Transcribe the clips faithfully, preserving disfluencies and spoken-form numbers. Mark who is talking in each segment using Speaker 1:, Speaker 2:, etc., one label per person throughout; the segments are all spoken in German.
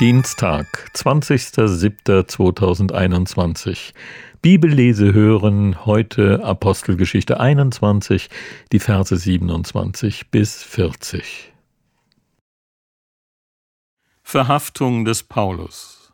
Speaker 1: Dienstag, zwanzigster siebter zweitausendeinundzwanzig. Bibellese hören, heute Apostelgeschichte einundzwanzig, die Verse siebenundzwanzig bis vierzig. Verhaftung des Paulus.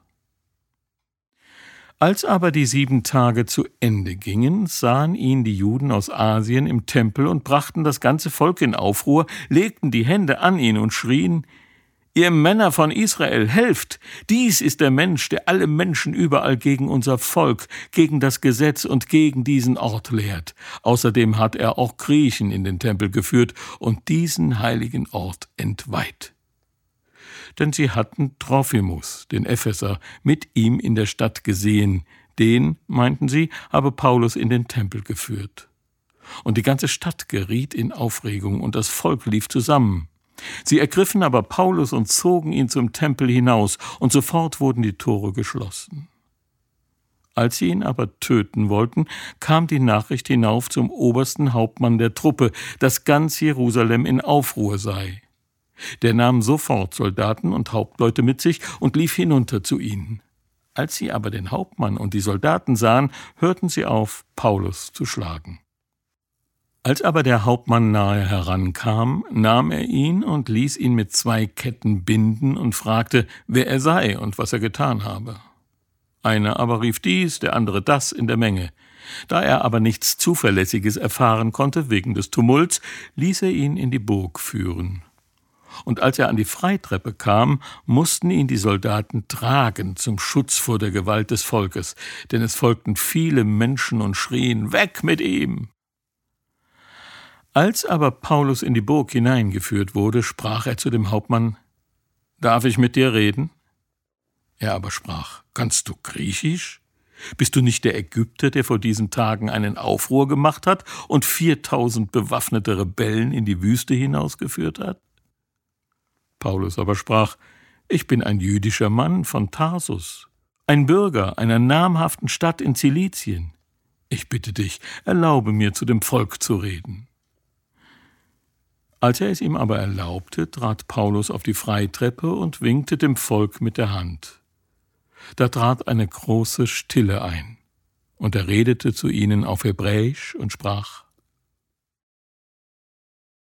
Speaker 1: Als aber die sieben Tage zu Ende gingen, sahen ihn die Juden aus Asien im Tempel und brachten das ganze Volk in Aufruhr, legten die Hände an ihn und schrien: Ihr Männer von Israel, helft! Dies ist der Mensch, der alle Menschen überall gegen unser Volk, gegen das Gesetz und gegen diesen Ort lehrt. Außerdem hat er auch Griechen in den Tempel geführt und diesen heiligen Ort entweiht. Denn sie hatten Trophimus, den Epheser, mit ihm in der Stadt gesehen. Den, meinten sie, habe Paulus in den Tempel geführt. Und die ganze Stadt geriet in Aufregung und das Volk lief zusammen. Sie ergriffen aber Paulus und zogen ihn zum Tempel hinaus, und sofort wurden die Tore geschlossen. Als sie ihn aber töten wollten, kam die Nachricht hinauf zum obersten Hauptmann der Truppe, dass ganz Jerusalem in Aufruhr sei. Der nahm sofort Soldaten und Hauptleute mit sich und lief hinunter zu ihnen. Als sie aber den Hauptmann und die Soldaten sahen, hörten sie auf, Paulus zu schlagen. Als aber der Hauptmann nahe herankam, nahm er ihn und ließ ihn mit zwei Ketten binden und fragte, wer er sei und was er getan habe. Einer aber rief dies, der andere das in der Menge. Da er aber nichts Zuverlässiges erfahren konnte wegen des Tumults, ließ er ihn in die Burg führen. Und als er an die Freitreppe kam, mussten ihn die Soldaten tragen zum Schutz vor der Gewalt des Volkes, denn es folgten viele Menschen und schrien, weg mit ihm! Als aber Paulus in die Burg hineingeführt wurde, sprach er zu dem Hauptmann: Darf ich mit dir reden? Er aber sprach: Kannst du Griechisch? Bist du nicht der Ägypter, der vor diesen Tagen einen Aufruhr gemacht hat und viertausend bewaffnete Rebellen in die Wüste hinausgeführt hat? Paulus aber sprach: Ich bin ein jüdischer Mann von Tarsus, ein Bürger einer namhaften Stadt in Zilizien. Ich bitte dich, erlaube mir, zu dem Volk zu reden. Als er es ihm aber erlaubte, trat Paulus auf die Freitreppe und winkte dem Volk mit der Hand. Da trat eine große Stille ein, und er redete zu ihnen auf Hebräisch und sprach: